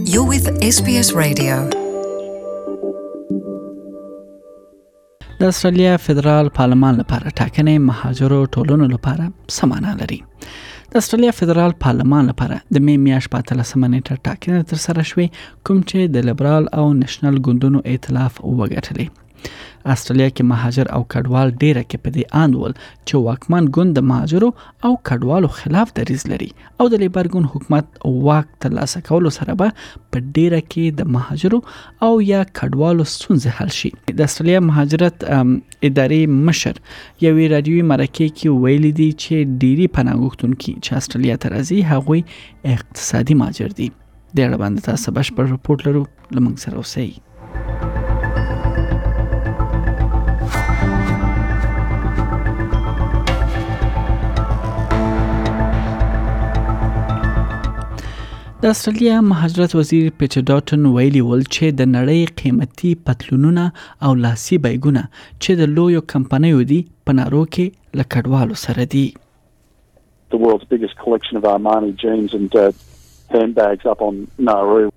You're with SBS Radio. د استرالیا فدرال پارلمان لپاره ټاکنې مهاجرو ټولنو لپاره سمانه لري. د استرالیا فدرال پارلمان لپاره د می میاشت په 13 نیټه ټاکنې تر سره شوې، کوم چې د لیبرال او نېشنل ګوندونو ائتلاف وګټلې. استرالیا کې مهاجر او کډوال ډیره کې په دې اندول چې واکمن ګوند د مهاجرو او کډوالو خلاف دریځ لري او د لیبر ګوند حکومت واک ترلاسه کولو سره به په ډیره کې د مهاجرو او یا کډوالو ستونزې حل شي. د استرالیا مهاجرت ادارې مشر یوې رادیوي مرکې کې ویلي دي چې ډيري پناه غوښتونکي چې استرالیا ته راځي هغوی اقتصادي مهاجر دي. د اړه باندې تاسو بشپړ رپورټ لرو، لمنځ سره اوسئ. د استرالیا مهاجرت وزیر پیټر ډاټن ویلي ول چې د نړۍ قیمتي پتلونونه او لاسي بیګونه چې د لویو کمپنیو دي په نارو کې له کډوالو سره دي. The world's biggest collection of Armani jeans and handbags up on Nauru.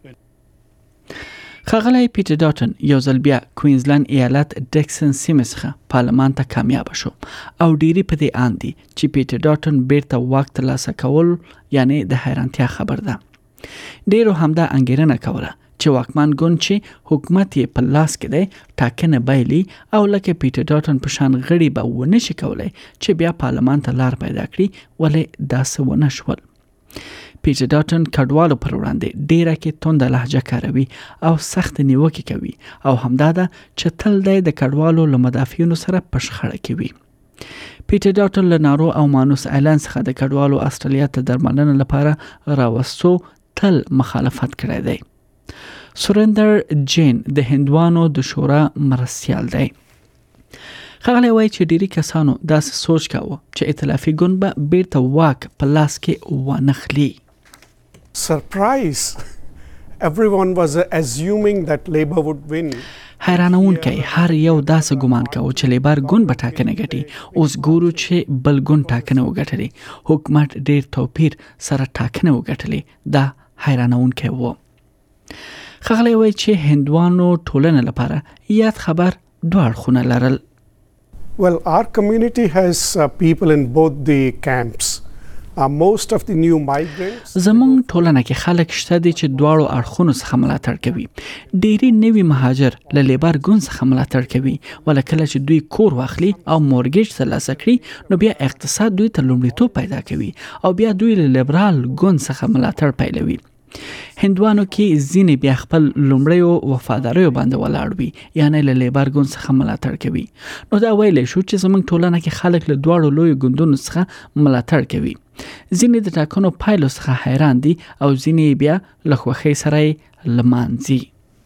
خاغلی پیټر ډاټن یو ځل بیا کوینزلند ایالت ډیکسن سیمه څخه پارلمان ته کامیاب شو او ډيري په دې اندي چې پیټر ډاټن بیرته واک ترلاسه کول یعنی د حیرانتیا خبر ده. ډیرو همدا انګیرنه کوله چې واکمن ګوند چې حکومت یې په لاس کې دی ټاکنه بایلي او لکه پیټر ډاټن په شان غړي به ونه شي کولای چې بیا پارلمان ته لار پیدا کړي، ولې داسې ونه شول. پیټر ډاټن کډوالو پر وړاندې ډیره کې توند لهجه کاروي او سخت نیوکه کوي او همدا ده چې تل د کډوالو له مدافعینو سره په شخړه کې وي. پیټر ډاټن له نارو او مانوس ایلانس څخه د کډوالو استرالیا ته درملنه لپاره راوستو تل مخالفت کړی دی. سورندر جین د هندوانو د شورا مرستیال دی. خغلی وایي چې ډیری کسانو داسې سوچ کاوه چې ائتلافي ګوند به بیرته واک په لاس کې ونخلي. Surprise! Everyone was assuming that Labour would win. حیرانونکی هر یو داسې ګمان کاوه چې لیبر ګوند به ټاکنه ګټي. اوس ګورو چې بل ګوند ټاکنه وګټلې. حکومت ډیر توپیر سره ټاکنه وګټلې. دا حیرانونکی و. خغلی وایي چې هندوانو ټولنه لپاره یاد خبر دوه اړخونه لرل. Well, our community has people in both the camps. Most of the new migrants. زمونږ ټولنه کې خلک شته دي چې دواړو اړخونو څخه ملاتړ کوي. ډېری نوي مهاجر له لیبر ګوند څخه ملاتړ کوي، ولکه چې دوی کور واخلي او مورګیج ترلاسه کړي نو بیا اقتصاد دوی ته لومړیتوب پیدا کوي او بیا دوی له لیبرال ګوند څخه ملاتړ پیلوي. هندوانو کې ځینې بیا خپل لومړیو وفاداریو باندې ولاړ وي، یعنی له لیبر ګوند څخه ملاتړ کوي. نو دا ویلی شو چې زموږ ټولنه کې خلک له دواړو لویو ګوندونو څخه ملاتړ کوي. ځینې د ټاکنو پایلو څخه حیران دي او ځینې بیا له خوښۍ سره یې لمانځي.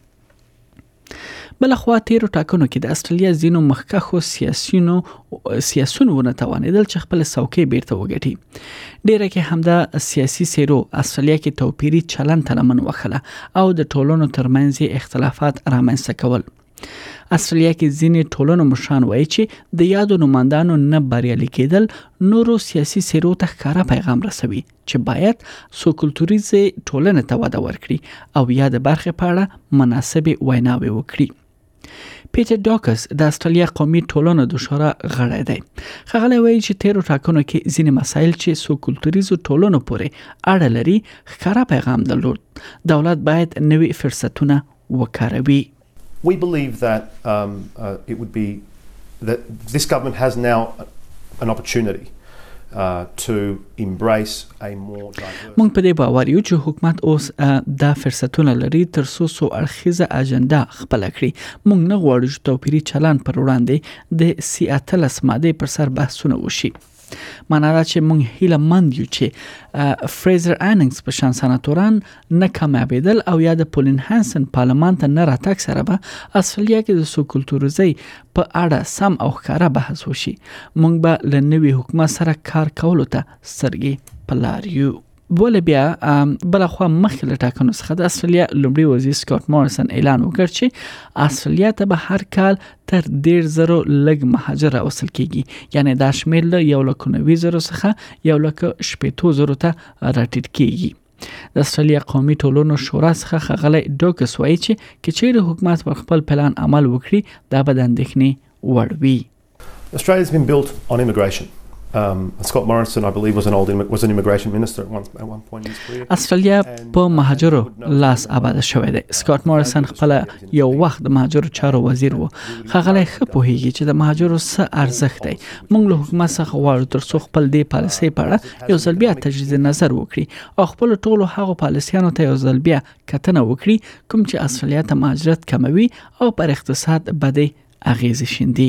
بلخوا تیرو ټاکنو کې د استرالیا ځینو مخکښو سیاسونو ونه توانېدل چې خپل څوکۍ بیرته وګټي. ډیره کې همدا سیاسي سیرو استرالیا کې توپیري چلند ته لمن وخله او د ټولنو ترمنځ اختلافات رامنځته کول. استرالیا کې ځینې ټولنو مشران وایي چې د یادو نمایندانو نه بریالي کېدل نورو سیاسي سیرو ته ښکاره پیغام رسوي چې باید سوکلتوریزې ټولنې ته وده ورکړي او یا د برخې په اړه مناسبې ویناوې وکړي. پیټر ډاکس د استرالیا قومي ټولنو د شورا غړی دی. خغلی وایي چې تیرو ټاکنو کې ځینې مسایل چې سوکلتوریزو ټولنو پورې اړه لري ښکاره پیغام درلود. دولت باید نوي فرصتونه وکاروي. We believe that it would be that this government has now an opportunity to embrace a more diverse. مونږ په دې باور یو چې حکومت اوس دا فرصتونه لري تر څو سو اړخیزه اجنډا خپل کړي. مونږ نه غواړو چې توپیري چلند پر وړاندې د سیاتلس ماده پر سر بحثونه وشي. معنا دا چې مونږ هیله مند یو چې فریزر اننګز په شان سناتوران نه کامیابېدل او یا د پولین هانسن پارلمان ته نه راتګ سره به استرالیا کې د سوکلتوریزۍ په اړه سم او ښکاره بحث وشي. مونږ به له نوي حکومت سره کار کولو ته سترګې په لار یو. بوله بیا بلخوا مخکې له ټاکنو څخه د استرالیا لومړي وزیر سکاټ مورسن اعلان وکړ چې استرالیا ته به هر کال تر 1,000 لږ مهاجر راوستل کیږي، یعنی دا شمېر له 1,90,000 څخه 1,80,000 ته راټیټ کیږي. د استرالیا قومي ټولنو شورا څخه ښاغلی ډوکس وایي چې کچېرې حکومت پر خپل پلان عمل وکړي دا به د اندېښنې وړ وي. Australia's been built on immigration. Scott Morrison, I believe, was an immigration minister at one point in his career. استرالیا په مهاجرو لاس آباد شوی دی. سکاٹ مورسن خپل یو وخت د مهاجرو چارو وزیر و. ښاغلی ښه پوهیږي چې د مهاجرو څه ارزښت دی. موږ له حکومت څخه غواړو ترڅو خپل دې پالیسۍ په اړه یو ځل بیا تجدید نظر وکړي او خپل ټولو هغو پالیسیانو ته یو ځل بیا کتنه وکړي کوم چې استرالیا ته مهاجرت کموي او پر اقتصاد بدې اغیزې شیندي.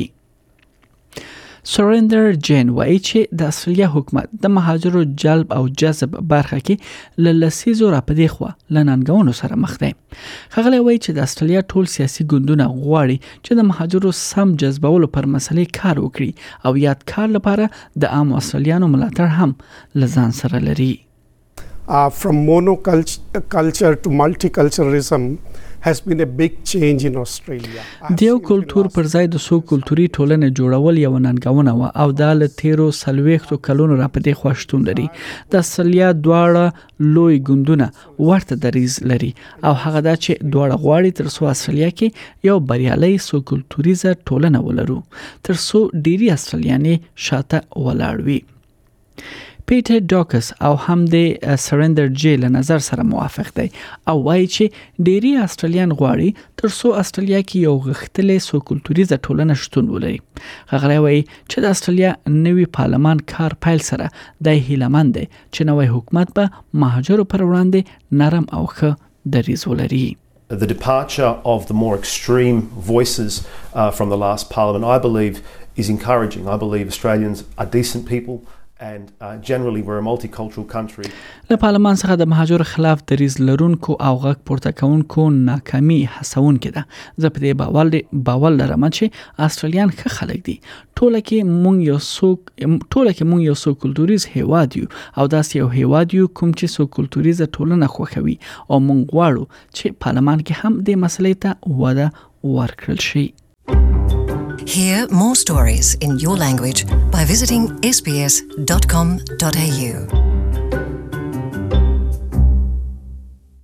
سریندر جین وایي چې د استرالیا حکومت د مهاجرو جلب او جذب برخه کې له لسیزو راپدې خوا له ننګونو سره مخ دی. ښاغلی وایي چې د استرالیا ټول سیاسي ګوندونه غواړي چې د مهاجرو سم جذبولو پر مسلې کار وکړي او یاد کار لپاره د عامو استرالیانو ملاتړ هم له ځان سره لري. From monoculture to multiculturalism has been a big change in Australia. د یو کلتور پر ځای د څو کلتوري ټولنې جوړول یو ننګونه و او دا له تیرو 40 کلونو راپدې خوا شتون لري. د استرالیا دواړه لوی ګوندونه ورته دریځ لري او هغه دا چې دواړه غواړي ترڅو استرالیا کې یو بریالۍ سو کلتوریزه ټولنه ولرو ترڅو ډیری استرالیانې شاته ولاړ وي. پیټر ډوکس او هم د سریندر جی له نظر سره موافق دی او وایي چې ډیری استرالیان غواړي ترڅو استرالیا کې یو غښتلې سو کلتوریزه ټولنه شتون ولري. هغه وایي چې د استرالیا نوی پارلمان کار پیل سره د هیلمند دی چې نوی حکومت به مهاجرو پر وړاندې نرم او ښه دریځ ولري. The departure of the more extreme voices from the last parliament, I believe, is encouraging. I believe Australians are decent people. And generally we're a multicultural country. له پارلمان څخه د مهاجرو خلاف دریځ لرونکو او غږ پورته کوونکو ناکامي هڅونکې ده. زه په دې باور لرم چې استرالیان ښه خلک دي. ټوله کې مونږ یو سو کلتوریز هیواد یو او داسې یو هیواد یو کوم چې سو کلتوریزه ټولنه خوښوي او مونږ غواړو چې پارلمان کې هم دې مسلې ته وده ورکړل شي. Hear more stories in your language by visiting sbs.com.au.